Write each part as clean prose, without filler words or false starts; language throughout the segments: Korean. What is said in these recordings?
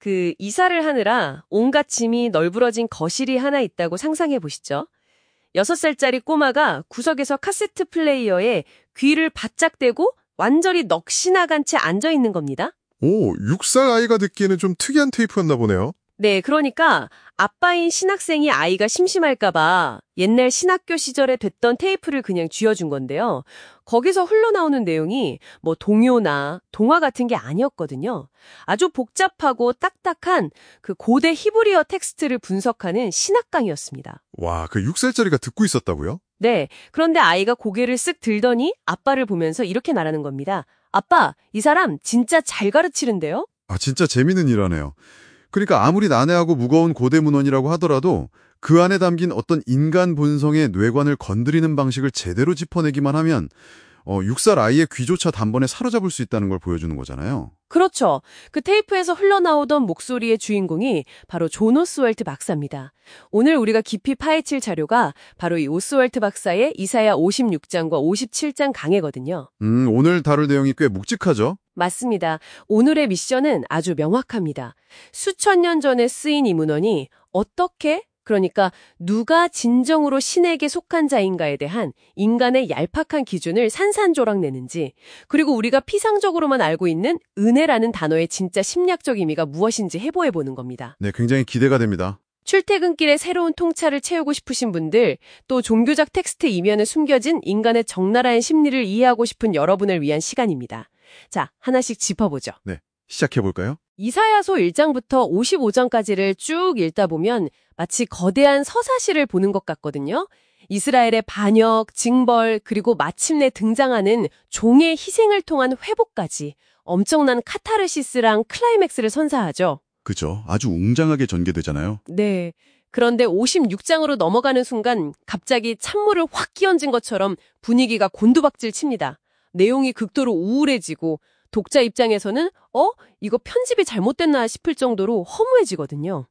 그 이사를 하느라 온갖 짐이 널브러진 거실이 하나 있다고 상상해 보시죠. 6살짜리 꼬마가 구석에서 카세트 플레이어에 귀를 바짝 대고 완전히 넋이 나간 채 앉아 있는 겁니다. 오, 6살 아이가 듣기에는 좀 특이한 테이프였나 보네요. 네, 그러니까 아빠인 신학생이 아이가 심심할까봐 옛날 신학교 시절에 됐던 테이프를 그냥 쥐어준 건데요. 거기서 흘러나오는 내용이 뭐 동요나 동화 같은 게 아니었거든요. 아주 복잡하고 딱딱한 그 고대 히브리어 텍스트를 분석하는 신학 강의였습니다. 와, 그 6살짜리가 듣고 있었다고요? 네, 그런데 아이가 고개를 쓱 들더니 아빠를 보면서 이렇게 말하는 겁니다. 아빠, 이 사람 진짜 잘 가르치는데요? 아, 진짜 재밌는 일하네요. 그러니까 아무리 난해하고 무거운 고대 문헌이라고 하더라도 그 안에 담긴 어떤 인간 본성의 뇌관을 건드리는 방식을 제대로 짚어내기만 하면 6살 아이의 귀조차 단번에 사로잡을 수 있다는 걸 보여주는 거잖아요. 그렇죠. 그 테이프에서 흘러나오던 목소리의 주인공이 바로 존 오스월트 박사입니다. 오늘 우리가 깊이 파헤칠 자료가 바로 이 오스월트 박사의 이사야 56장과 57장 강해거든요. 오늘 다룰 내용이 꽤 묵직하죠? 맞습니다. 오늘의 미션은 아주 명확합니다. 수천 년 전에 쓰인 이 문헌이 어떻게, 그러니까 누가 진정으로 신에게 속한 자인가에 대한 인간의 얄팍한 기준을 산산조각 내는지, 그리고 우리가 피상적으로만 알고 있는 은혜라는 단어의 진짜 심리학적 의미가 무엇인지 해보해보는 겁니다. 네, 굉장히 기대가 됩니다. 출퇴근길에 새로운 통찰을 채우고 싶으신 분들, 또 종교적 텍스트 이면에 숨겨진 인간의 적나라한 심리를 이해하고 싶은 여러분을 위한 시간입니다. 자, 하나씩 짚어보죠. 네, 시작해볼까요? 이사야서 1장부터 55장까지를 쭉 읽다 보면 마치 거대한 서사시를 보는 것 같거든요. 이스라엘의 반역, 징벌, 그리고 마침내 등장하는 종의 희생을 통한 회복까지 엄청난 카타르시스랑 클라이맥스를 선사하죠. 그죠. 아주 웅장하게 전개되잖아요. 네. 그런데 56장으로 넘어가는 순간 갑자기 찬물을 확 끼얹은 것처럼 분위기가 곤두박질 칩니다. 내용이 극도로 우울해지고 독자 입장에서는 이거 편집이 잘못됐나 싶을 정도로 허무해지거든요.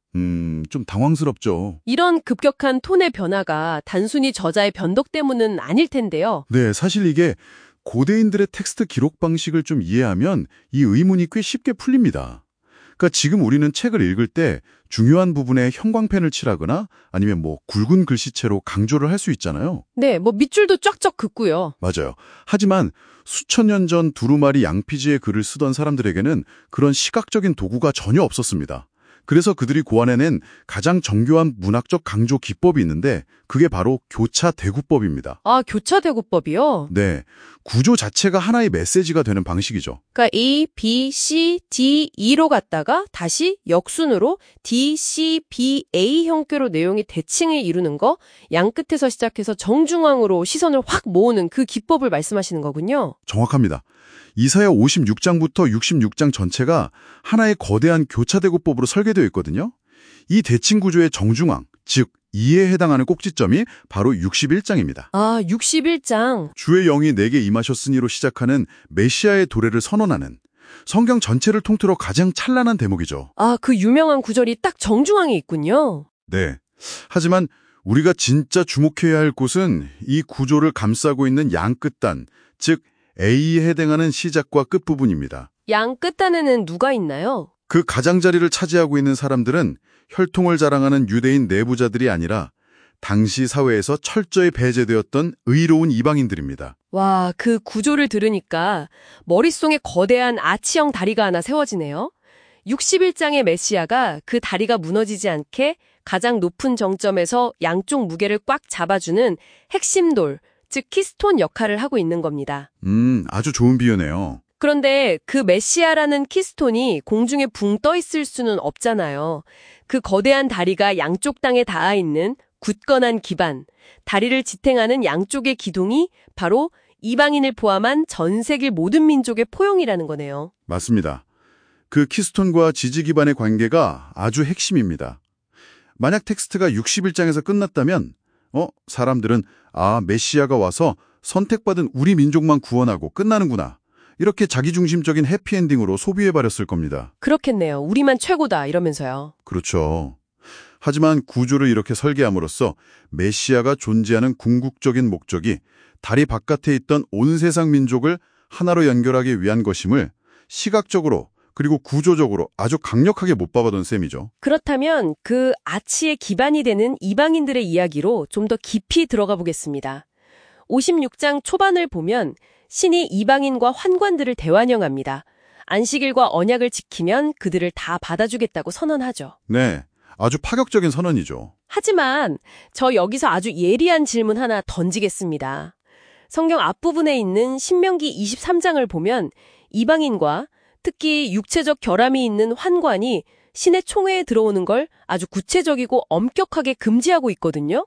좀 당황스럽죠. 이런 급격한 톤의 변화가 단순히 저자의 변덕 때문은 아닐 텐데요. 네, 사실 이게 고대인들의 텍스트 기록 방식을 좀 이해하면 이 의문이 꽤 쉽게 풀립니다. 그러니까 지금 우리는 책을 읽을 때 중요한 부분에 형광펜을 칠하거나 아니면 굵은 글씨체로 강조를 할 수 있잖아요. 네, 밑줄도 쫙쫙 긋고요. 맞아요. 하지만 수천 년 전 두루마리 양피지의 글을 쓰던 사람들에게는 그런 시각적인 도구가 전혀 없었습니다. 그래서 그들이 고안해낸 가장 정교한 문학적 강조 기법이 있는데 그게 바로 교차대구법입니다. 아, 교차대구법이요? 네, 구조 자체가 하나의 메시지가 되는 방식이죠. 그러니까 A, B, C, D, E로 갔다가 다시 역순으로 D, C, B, A 형태로 내용이 대칭을 이루는 거, 양 끝에서 시작해서 정중앙으로 시선을 확 모으는 그 기법을 말씀하시는 거군요. 정확합니다. 이사야 56장부터 66장 전체가 하나의 거대한 교차대구법으로 설계되어 있거든요. 이 대칭 구조의 정중앙, 즉 이에 해당하는 꼭지점이 바로 61장입니다. 아, 61장. 주의 영이 내게 임하셨으니로 시작하는 메시아의 도래를 선언하는 성경 전체를 통틀어 가장 찬란한 대목이죠. 아, 그 유명한 구절이 딱 정중앙에 있군요. 네. 하지만 우리가 진짜 주목해야 할 곳은 이 구조를 감싸고 있는 양 끝단, 즉 A에 해당하는 시작과 끝부분입니다. 양 끝단에는 누가 있나요? 그 가장자리를 차지하고 있는 사람들은 혈통을 자랑하는 유대인 내부자들이 아니라 당시 사회에서 철저히 배제되었던 의로운 이방인들입니다. 와, 그 구조를 들으니까 머릿속에 거대한 아치형 다리가 하나 세워지네요. 61장의 메시아가 그 다리가 무너지지 않게 가장 높은 정점에서 양쪽 무게를 꽉 잡아주는 핵심 돌, 즉 키스톤 역할을 하고 있는 겁니다. 아주 좋은 비유네요. 그런데 그 메시아라는 키스톤이 공중에 붕 떠 있을 수는 없잖아요. 그 거대한 다리가 양쪽 땅에 닿아 있는 굳건한 기반, 다리를 지탱하는 양쪽의 기둥이 바로 이방인을 포함한 전 세계 모든 민족의 포용이라는 거네요. 맞습니다. 그 키스톤과 지지 기반의 관계가 아주 핵심입니다. 만약 텍스트가 61장에서 끝났다면 사람들은 메시아가 와서 선택받은 우리 민족만 구원하고 끝나는구나. 이렇게 자기중심적인 해피엔딩으로 소비해버렸을 겁니다. 그렇겠네요. 우리만 최고다 이러면서요. 그렇죠. 하지만 구조를 이렇게 설계함으로써 메시아가 존재하는 궁극적인 목적이 다리 바깥에 있던 온 세상 민족을 하나로 연결하기 위한 것임을 시각적으로 그리고 구조적으로 아주 강력하게 못 박아둔 셈이죠. 그렇다면 그 아치의 기반이 되는 이방인들의 이야기로 좀 더 깊이 들어가 보겠습니다. 56장 초반을 보면 신이 이방인과 환관들을 대환영합니다. 안식일과 언약을 지키면 그들을 다 받아주겠다고 선언하죠. 네, 아주 파격적인 선언이죠. 하지만 저 여기서 아주 예리한 질문 하나 던지겠습니다. 성경 앞부분에 있는 신명기 23장을 보면 이방인과 특히 육체적 결함이 있는 환관이 신의 총회에 들어오는 걸 아주 구체적이고 엄격하게 금지하고 있거든요.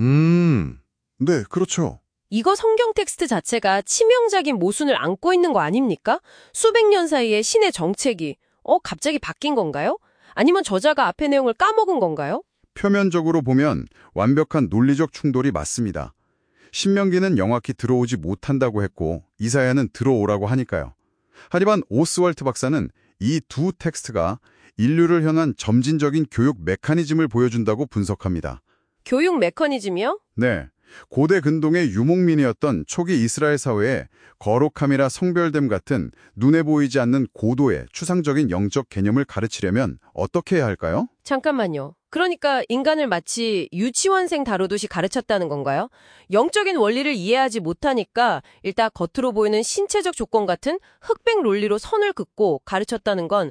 네, 그렇죠. 이거 성경 텍스트 자체가 치명적인 모순을 안고 있는 거 아닙니까? 수백 년 사이에 신의 정책이 갑자기 바뀐 건가요? 아니면 저자가 앞의 내용을 까먹은 건가요? 표면적으로 보면 완벽한 논리적 충돌이 맞습니다. 신명기는 영확히 들어오지 못한다고 했고 이사야는 들어오라고 하니까요. 하지만 오스왈트 박사는 이 두 텍스트가 인류를 향한 점진적인 교육 메커니즘을 보여준다고 분석합니다. 교육 메커니즘이요? 네, 고대 근동의 유목민이었던 초기 이스라엘 사회에 거룩함이라 성별됨 같은 눈에 보이지 않는 고도의 추상적인 영적 개념을 가르치려면 어떻게 해야 할까요? 잠깐만요. 그러니까 인간을 마치 유치원생 다루듯이 가르쳤다는 건가요? 영적인 원리를 이해하지 못하니까 일단 겉으로 보이는 신체적 조건 같은 흑백 논리로 선을 긋고 가르쳤다는 건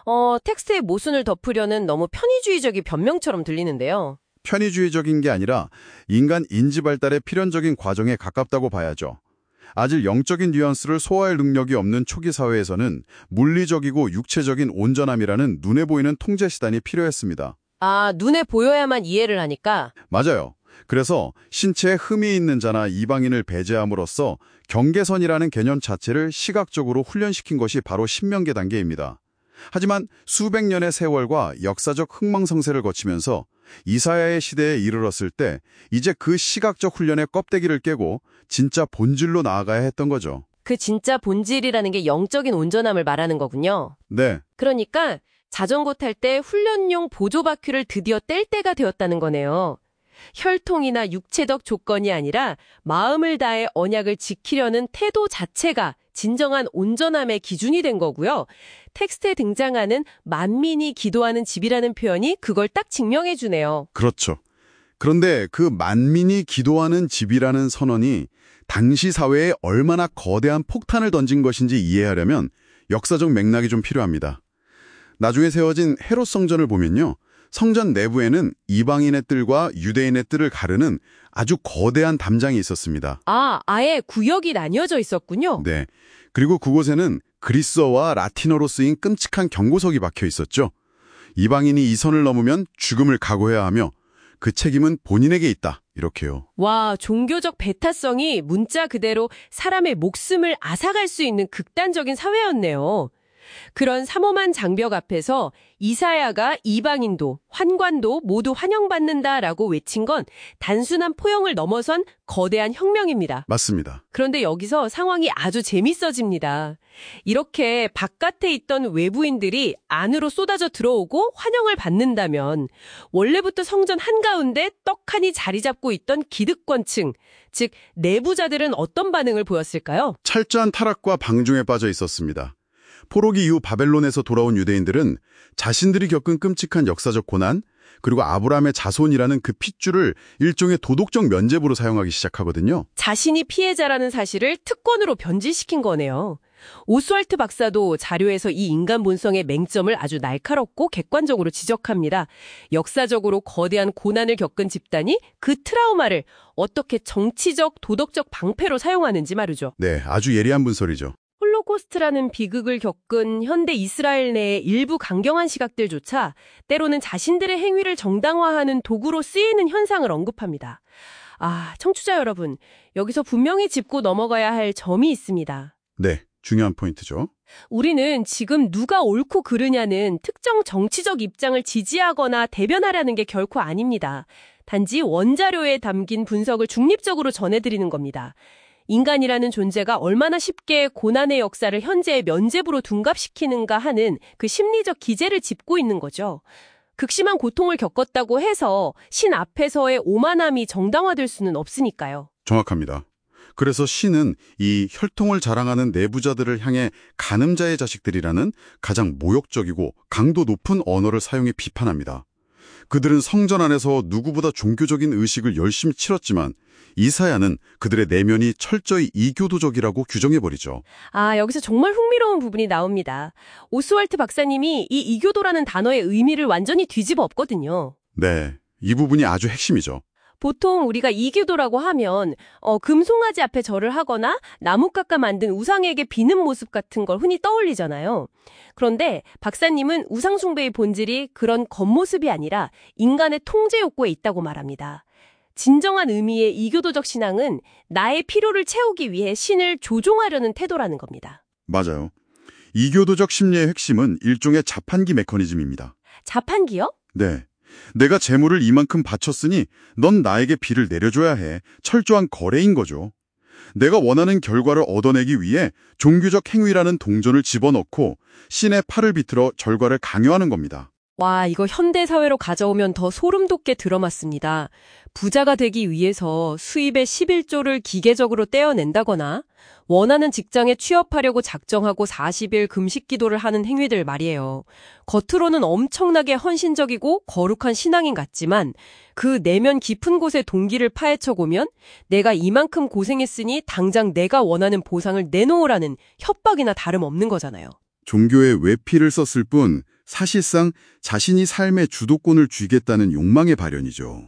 텍스트의 모순을 덮으려는 너무 편의주의적인 변명처럼 들리는데요. 편의주의적인 게 아니라 인간 인지 발달의 필연적인 과정에 가깝다고 봐야죠. 아직 영적인 뉘앙스를 소화할 능력이 없는 초기 사회에서는 물리적이고 육체적인 온전함이라는 눈에 보이는 통제 수단이 필요했습니다. 아, 눈에 보여야만 이해를 하니까? 맞아요. 그래서 신체에 흠이 있는 자나 이방인을 배제함으로써 경계선이라는 개념 자체를 시각적으로 훈련시킨 것이 바로 신명기 단계입니다. 하지만 수백 년의 세월과 역사적 흥망성쇠를 거치면서 이사야의 시대에 이르렀을 때 이제 그 시각적 훈련의 껍데기를 깨고 진짜 본질로 나아가야 했던 거죠. 그 진짜 본질이라는 게 영적인 온전함을 말하는 거군요. 네, 그러니까 자전거 탈 때 훈련용 보조바퀴를 드디어 뗄 때가 되었다는 거네요. 혈통이나 육체적 조건이 아니라 마음을 다해 언약을 지키려는 태도 자체가 진정한 온전함의 기준이 된 거고요. 텍스트에 등장하는 만민이 기도하는 집이라는 표현이 그걸 딱 증명해 주네요. 그렇죠. 그런데 그 만민이 기도하는 집이라는 선언이 당시 사회에 얼마나 거대한 폭탄을 던진 것인지 이해하려면 역사적 맥락이 좀 필요합니다. 나중에 세워진 헤롯 성전을 보면요. 성전 내부에는 이방인의 뜰과 유대인의 뜰을 가르는 아주 거대한 담장이 있었습니다. 아, 아예 구역이 나뉘어져 있었군요. 네. 그리고 그곳에는 그리스어와 라틴어로 쓰인 끔찍한 경고석이 박혀 있었죠. 이방인이 이 선을 넘으면 죽음을 각오해야 하며 그 책임은 본인에게 있다. 이렇게요. 와, 종교적 배타성이 문자 그대로 사람의 목숨을 앗아갈 수 있는 극단적인 사회였네요. 그런 삼엄한 장벽 앞에서 이사야가 이방인도 환관도 모두 환영받는다라고 외친 건 단순한 포용을 넘어선 거대한 혁명입니다. 맞습니다. 그런데 여기서 상황이 아주 재밌어집니다. 이렇게 바깥에 있던 외부인들이 안으로 쏟아져 들어오고 환영을 받는다면 원래부터 성전 한가운데 떡하니 자리 잡고 있던 기득권층, 즉 내부자들은 어떤 반응을 보였을까요? 철저한 타락과 방종에 빠져 있었습니다. 포로기 이후 바벨론에서 돌아온 유대인들은 자신들이 겪은 끔찍한 역사적 고난, 그리고 아브라함의 자손이라는 그 핏줄을 일종의 도덕적 면죄부로 사용하기 시작하거든요. 자신이 피해자라는 사실을 특권으로 변질시킨 거네요. 오스왈트 박사도 자료에서 이 인간 본성의 맹점을 아주 날카롭고 객관적으로 지적합니다. 역사적으로 거대한 고난을 겪은 집단이 그 트라우마를 어떻게 정치적, 도덕적 방패로 사용하는지 말이죠. 네, 아주 예리한 분설이죠. 홀로코스트라는 비극을 겪은 현대 이스라엘 내의 일부 강경한 시각들조차 때로는 자신들의 행위를 정당화하는 도구로 쓰이는 현상을 언급합니다. 아, 청취자 여러분, 여기서 분명히 짚고 넘어가야 할 점이 있습니다. 네, 중요한 포인트죠. 우리는 지금 누가 옳고 그르냐는 특정 정치적 입장을 지지하거나 대변하라는 게 결코 아닙니다. 단지 원자료에 담긴 분석을 중립적으로 전해드리는 겁니다. 인간이라는 존재가 얼마나 쉽게 고난의 역사를 현재의 면죄부로 둔갑시키는가 하는 그 심리적 기제를 짚고 있는 거죠. 극심한 고통을 겪었다고 해서 신 앞에서의 오만함이 정당화될 수는 없으니까요. 정확합니다. 그래서 신은 이 혈통을 자랑하는 내부자들을 향해 간음자의 자식들이라는 가장 모욕적이고 강도 높은 언어를 사용해 비판합니다. 그들은 성전 안에서 누구보다 종교적인 의식을 열심히 치렀지만 이사야는 그들의 내면이 철저히 이교도적이라고 규정해버리죠. 아, 여기서 정말 흥미로운 부분이 나옵니다. 오스왈트 박사님이 이 이교도라는 단어의 의미를 완전히 뒤집어 엎거든요. 네, 이 부분이 아주 핵심이죠. 보통 우리가 이교도라고 하면 금송아지 앞에 절을 하거나 나무 깎아 만든 우상에게 비는 모습 같은 걸 흔히 떠올리잖아요. 그런데 박사님은 우상 숭배의 본질이 그런 겉모습이 아니라 인간의 통제 욕구에 있다고 말합니다. 진정한 의미의 이교도적 신앙은 나의 필요를 채우기 위해 신을 조종하려는 태도라는 겁니다. 맞아요. 이교도적 심리의 핵심은 일종의 자판기 메커니즘입니다. 자판기요? 네. 내가 재물을 이만큼 바쳤으니 넌 나에게 비를 내려줘야 해. 철저한 거래인 거죠. 내가 원하는 결과를 얻어내기 위해 종교적 행위라는 동전을 집어넣고 신의 팔을 비틀어 결과를 강요하는 겁니다. 와, 이거 현대사회로 가져오면 더 소름 돋게 들어맞습니다. 부자가 되기 위해서 수입의 11조를 기계적으로 떼어낸다거나 원하는 직장에 취업하려고 작정하고 40일 금식 기도를 하는 행위들 말이에요. 겉으로는 엄청나게 헌신적이고 거룩한 신앙인 같지만 그 내면 깊은 곳의 동기를 파헤쳐보면 내가 이만큼 고생했으니 당장 내가 원하는 보상을 내놓으라는 협박이나 다름없는 거잖아요. 종교에 외피를 썼을 뿐 사실상 자신이 삶의 주도권을 쥐겠다는 욕망의 발현이죠.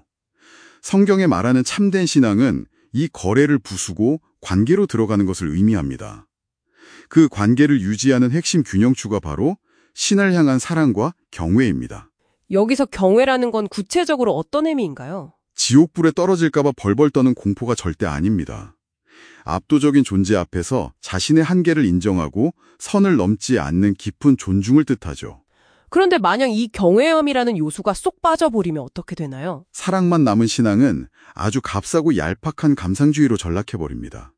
성경에 말하는 참된 신앙은 이 거래를 부수고 관계로 들어가는 것을 의미합니다. 그 관계를 유지하는 핵심 균형추가 바로 신을 향한 사랑과 경외입니다. 여기서 경외라는 건 구체적으로 어떤 의미인가요? 지옥불에 떨어질까 봐 벌벌 떠는 공포가 절대 아닙니다. 압도적인 존재 앞에서 자신의 한계를 인정하고 선을 넘지 않는 깊은 존중을 뜻하죠. 그런데 만약 이 경외함이라는 요소가 쏙 빠져버리면 어떻게 되나요? 사랑만 남은 신앙은 아주 값싸고 얄팍한 감상주의로 전락해버립니다.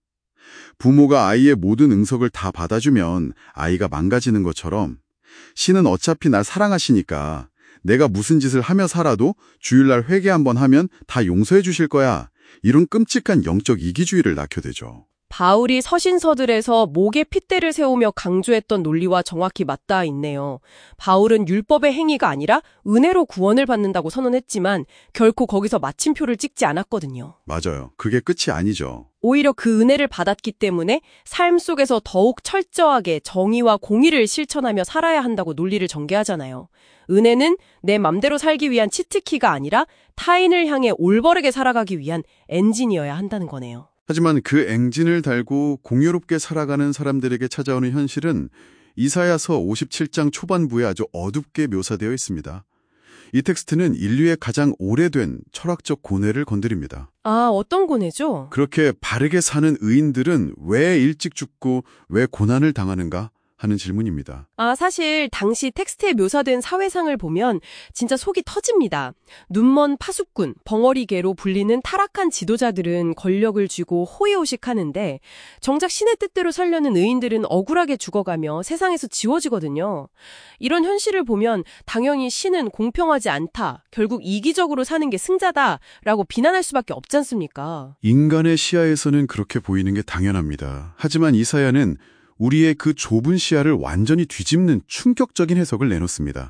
부모가 아이의 모든 응석을 다 받아주면 아이가 망가지는 것처럼 신은 어차피 날 사랑하시니까 내가 무슨 짓을 하며 살아도 주일날 회개 한번 하면 다 용서해 주실 거야. 이런 끔찍한 영적 이기주의를 낳게 되죠. 바울이 서신서들에서 목에 핏대를 세우며 강조했던 논리와 정확히 맞닿아 있네요. 바울은 율법의 행위가 아니라 은혜로 구원을 받는다고 선언했지만 결코 거기서 마침표를 찍지 않았거든요. 맞아요. 그게 끝이 아니죠. 오히려 그 은혜를 받았기 때문에 삶 속에서 더욱 철저하게 정의와 공의를 실천하며 살아야 한다고 논리를 전개하잖아요. 은혜는 내 맘대로 살기 위한 치트키가 아니라 타인을 향해 올바르게 살아가기 위한 엔진이어야 한다는 거네요. 하지만 그 엔진을 달고 공유롭게 살아가는 사람들에게 찾아오는 현실은 이사야서 57장 초반부에 아주 어둡게 묘사되어 있습니다. 이 텍스트는 인류의 가장 오래된 철학적 고뇌를 건드립니다. 아, 어떤 고뇌죠? 그렇게 바르게 사는 의인들은 왜 일찍 죽고 왜 고난을 당하는가 하는 질문입니다. 아, 사실 당시 텍스트에 묘사된 사회상을 보면 진짜 속이 터집니다. 눈먼 파수꾼, 벙어리개로 불리는 타락한 지도자들은 권력을 쥐고 호의호식하는데 정작 신의 뜻대로 살려는 의인들은 억울하게 죽어가며 세상에서 지워지거든요. 이런 현실을 보면 당연히 신은 공평하지 않다, 결국 이기적으로 사는 게 승자다라고 비난할 수밖에 없지 않습니까? 인간의 시야에서는 그렇게 보이는 게 당연합니다. 하지만 이사야는 우리의 그 좁은 시야를 완전히 뒤집는 충격적인 해석을 내놓습니다.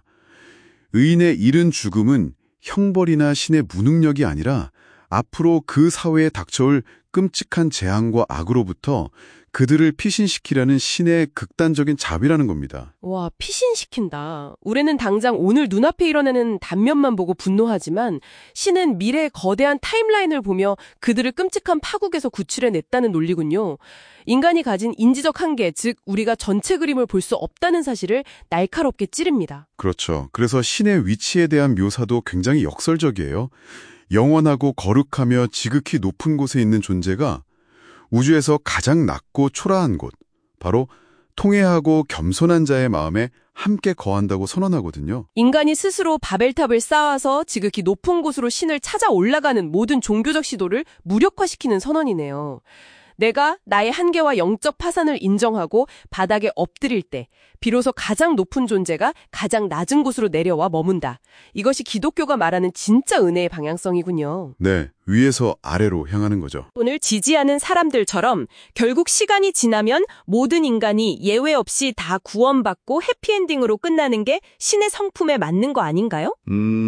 의인의 이른 죽음은 형벌이나 신의 무능력이 아니라 앞으로 그 사회에 닥쳐올 끔찍한 재앙과 악으로부터 그들을 피신시키려는 신의 극단적인 자비라는 겁니다. 와, 피신시킨다. 우리는 당장 오늘 눈앞에 일어나는 단면만 보고 분노하지만 신은 미래의 거대한 타임라인을 보며 그들을 끔찍한 파국에서 구출해냈다는 논리군요. 인간이 가진 인지적 한계, 즉 우리가 전체 그림을 볼 수 없다는 사실을 날카롭게 찌릅니다. 그렇죠. 그래서 신의 위치에 대한 묘사도 굉장히 역설적이에요. 영원하고 거룩하며 지극히 높은 곳에 있는 존재가 우주에서 가장 낮고 초라한 곳, 바로 통회하고 겸손한 자의 마음에 함께 거한다고 선언하거든요. 인간이 스스로 바벨탑을 쌓아서 지극히 높은 곳으로 신을 찾아 올라가는 모든 종교적 시도를 무력화시키는 선언이네요. 내가 나의 한계와 영적 파산을 인정하고 바닥에 엎드릴 때 비로소 가장 높은 존재가 가장 낮은 곳으로 내려와 머문다. 이것이 기독교가 말하는 진짜 은혜의 방향성이군요. 네, 위에서 아래로 향하는 거죠. 오늘 지지하는 사람들처럼 결국 시간이 지나면 모든 인간이 예외 없이 다 구원받고 해피엔딩으로 끝나는 게 신의 성품에 맞는 거 아닌가요?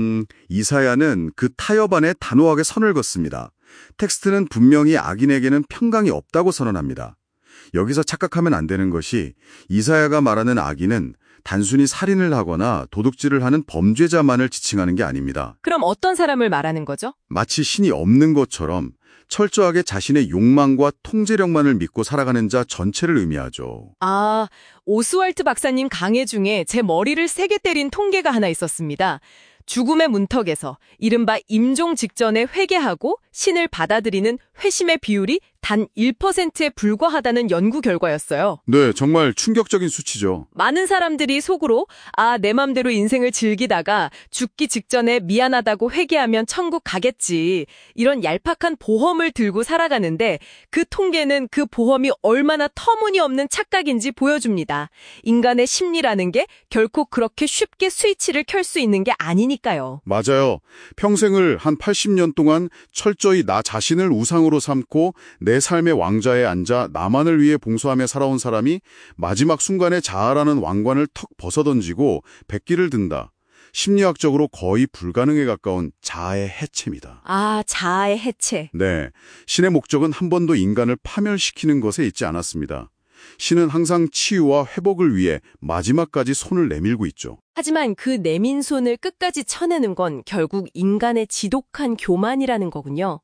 이사야는 그 타협안에 단호하게 선을 긋습니다. 텍스트는 분명히 악인에게는 평강이 없다고 선언합니다. 여기서 착각하면 안 되는 것이 이사야가 말하는 악인은 단순히 살인을 하거나 도둑질을 하는 범죄자만을 지칭하는 게 아닙니다. 그럼 어떤 사람을 말하는 거죠? 마치 신이 없는 것처럼 철저하게 자신의 욕망과 통제력만을 믿고 살아가는 자 전체를 의미하죠. 아, 오스왈트 박사님 강해 중에 제 머리를 세게 때린 통계가 하나 있었습니다. 죽음의 문턱에서 이른바 임종 직전에 회개하고 신을 받아들이는 회심의 비율이 단 1%에 불과하다는 연구 결과였어요. 네, 정말 충격적인 수치죠. 많은 사람들이 속으로 내 맘대로 인생을 즐기다가 죽기 직전에 미안하다고 회개하면 천국 가겠지. 이런 얄팍한 보험을 들고 살아가는데 그 통계는 그 보험이 얼마나 터무니없는 착각인지 보여줍니다. 인간의 심리라는 게 결코 그렇게 쉽게 스위치를 켤 수 있는 게 아니니까요. 맞아요. 평생을 한 80년 동안 철저히 나 자신을 우상으로 삼고 내 삶의 왕좌에 앉아 나만을 위해 봉사하며 살아온 사람이 마지막 순간에 자아라는 왕관을 턱 벗어던지고 백기를 든다. 심리학적으로 거의 불가능에 가까운 자아의 해체입니다. 자아의 해체. 네, 신의 목적은 한 번도 인간을 파멸시키는 것에 있지 않았습니다. 신은 항상 치유와 회복을 위해 마지막까지 손을 내밀고 있죠. 하지만 그 내민 손을 끝까지 쳐내는 건 결국 인간의 지독한 교만이라는 거군요.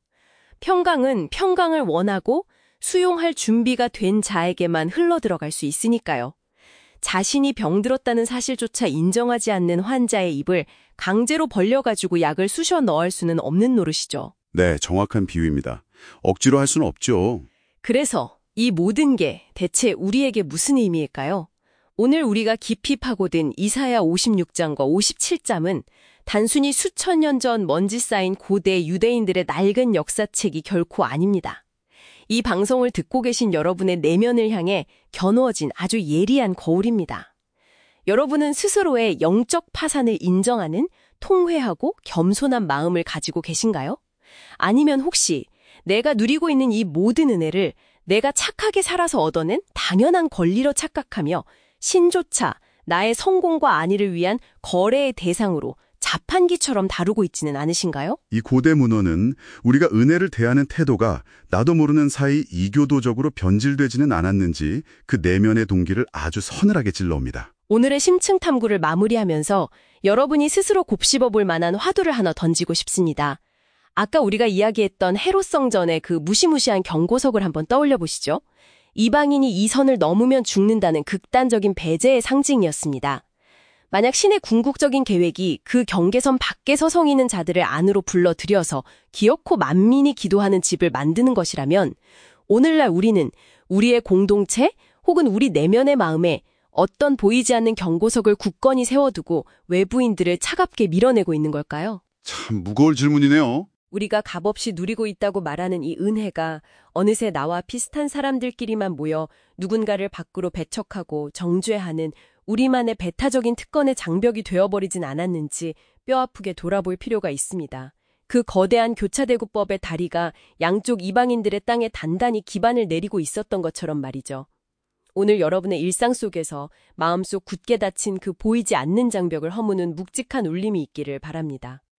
평강은 평강을 원하고 수용할 준비가 된 자에게만 흘러들어갈 수 있으니까요. 자신이 병들었다는 사실조차 인정하지 않는 환자의 입을 강제로 벌려가지고 약을 쑤셔 넣을 수는 없는 노릇이죠. 네, 정확한 비유입니다. 억지로 할 수는 없죠. 그래서 이 모든 게 대체 우리에게 무슨 의미일까요? 오늘 우리가 깊이 파고든 이사야 56장과 57장은 단순히 수천 년 전 먼지 쌓인 고대 유대인들의 낡은 역사책이 결코 아닙니다. 이 방송을 듣고 계신 여러분의 내면을 향해 겨누어진 아주 예리한 거울입니다. 여러분은 스스로의 영적 파산을 인정하는 통회하고 겸손한 마음을 가지고 계신가요? 아니면 혹시 내가 누리고 있는 이 모든 은혜를 내가 착하게 살아서 얻어낸 당연한 권리로 착각하며 신조차 나의 성공과 안위를 위한 거래의 대상으로 자판기처럼 다루고 있지는 않으신가요? 이 고대 문헌은 우리가 은혜를 대하는 태도가 나도 모르는 사이 이교도적으로 변질되지는 않았는지 그 내면의 동기를 아주 서늘하게 찔러옵니다. 오늘의 심층 탐구를 마무리하면서 여러분이 스스로 곱씹어 볼 만한 화두를 하나 던지고 싶습니다. 아까 우리가 이야기했던 헤롯성전의 그 무시무시한 경고석을 한번 떠올려 보시죠. 이방인이 이 선을 넘으면 죽는다는 극단적인 배제의 상징이었습니다. 만약 신의 궁극적인 계획이 그 경계선 밖에서 성이는 자들을 안으로 불러들여서 기어코 만민이 기도하는 집을 만드는 것이라면 오늘날 우리는 우리의 공동체 혹은 우리 내면의 마음에 어떤 보이지 않는 경고석을 굳건히 세워두고 외부인들을 차갑게 밀어내고 있는 걸까요? 참 무거울 질문이네요. 우리가 값없이 누리고 있다고 말하는 이 은혜가 어느새 나와 비슷한 사람들끼리만 모여 누군가를 밖으로 배척하고 정죄하는 우리만의 배타적인 특권의 장벽이 되어버리진 않았는지 뼈아프게 돌아볼 필요가 있습니다. 그 거대한 교차대구법의 다리가 양쪽 이방인들의 땅에 단단히 기반을 내리고 있었던 것처럼 말이죠. 오늘 여러분의 일상 속에서 마음속 굳게 닫힌 그 보이지 않는 장벽을 허무는 묵직한 울림이 있기를 바랍니다.